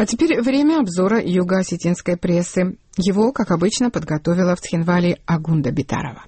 А теперь время обзора юго-осетинской прессы. Его, как обычно, подготовила в Цхинвале Агунда Битарова.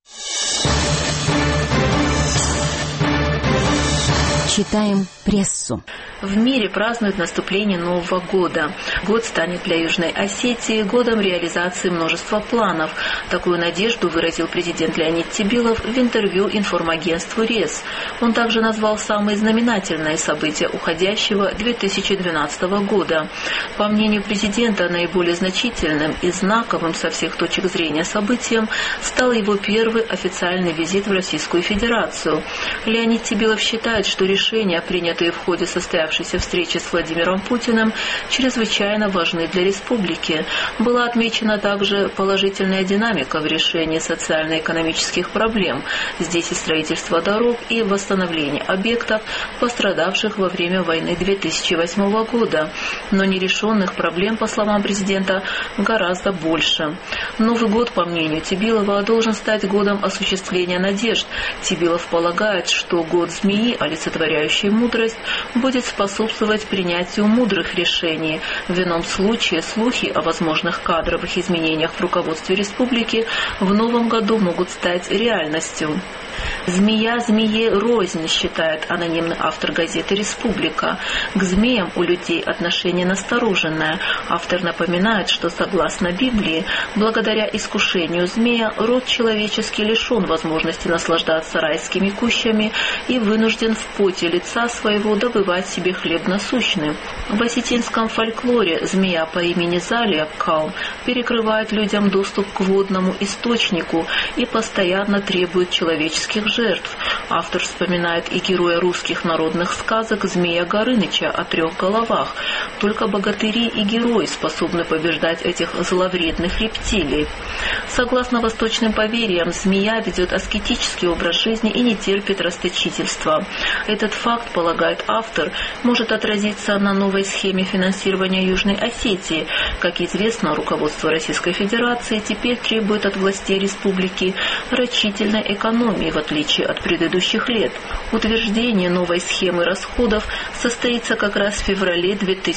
Читаем прессу. В мире празднуют наступление Нового года. Год станет для Южной Осетии годом реализации множества планов. Такую надежду выразил президент Леонид Тибилов в интервью информагентству РЕС. Он также назвал самые знаменательные события уходящего 2012 года. По мнению президента, наиболее значительным и знаковым со всех точек зрения событием стал его первый официальный визит в Российскую Федерацию. Леонид Тибилов считает, что решения, принятые в ходе состоявшейся встречи с Владимиром Путиным, чрезвычайно важны для республики. Была отмечена также положительная динамика в решении социально-экономических проблем. Здесь и строительство дорог, и восстановление объектов, пострадавших во время войны 2008 года. Но нерешенных проблем, по словам президента, гораздо больше. Новый год, по мнению Тибилова, должен стать годом осуществления надежд. Тибилов полагает, что год змеи, олицетворяющий мудрость, будет способствовать принятию мудрых решений. В ином случае слухи о возможных кадровых изменениях в руководстве республики в новом году могут стать реальностью. «Змея змее рознь», считает анонимный автор газеты «Республика». К змеям у людей отношение настороженное. Автор напоминает, что согласно Библии, благодаря искушению змея, род человеческий лишен возможности наслаждаться райскими кущами и вынужден в поте лица своего добывать себе хлеб насущный. В осетинском фольклоре змея по имени Залия-Кал перекрывает людям доступ к водному источнику и постоянно требует человеческих жертв. Автор вспоминает и героя русских народных сказок Змея Горыныча о 3 головах. Только богатыри и герои способны побеждать этих зловредных рептилий. Согласно восточным поверьям, змея ведет аскетический образ жизни и не терпит расточительства. Этот факт, полагает автор, может отразиться на новой схеме финансирования Южной Осетии. Как известно, руководство Российской Федерации теперь требует от властей республики рачительной экономии, в отличие от предыдущих лет. Утверждение новой схемы расходов состоится как раз в феврале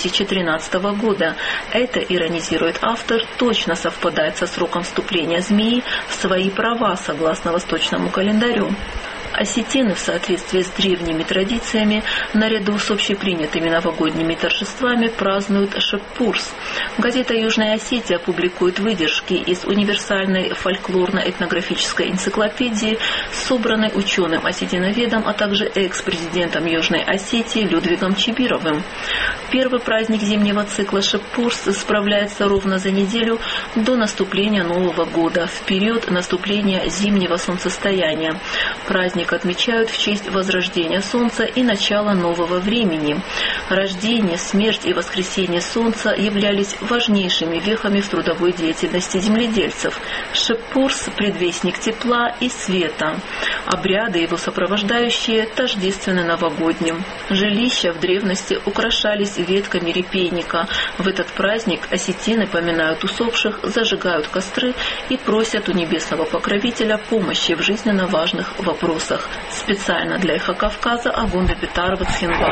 2013 года. Это, иронизирует автор, точно совпадает со сроком вступления змеи в свои права согласно восточному календарю. Осетины в соответствии с древними традициями наряду с общепринятыми новогодними торжествами празднуют Шеппурс. Газета «Южная Осетия» публикует выдержки из универсальной фольклорно-этнографической энциклопедии, собранной ученым-осетиноведом, а также экс-президентом Южной Осетии Людвигом Чибировым. Первый праздник зимнего цикла Шеппурс справляется ровно за неделю до наступления Нового года, в период наступления зимнего солнцестояния. Праздник отмечают в честь возрождения Солнца и начала нового времени. Рождение, смерть и воскресение Солнца являлись важнейшими вехами в трудовой деятельности земледельцев. Шеппурс – предвестник тепла и света. Обряды, его сопровождающие, тождественны новогодним. Жилища в древности украшались ветками репейника. В этот праздник осетины поминают усопших, зажигают костры и просят у небесного покровителя помощи в жизненно важных вопросах. Специально для Эхо Кавказа Агунда Битарова, Цхинвал.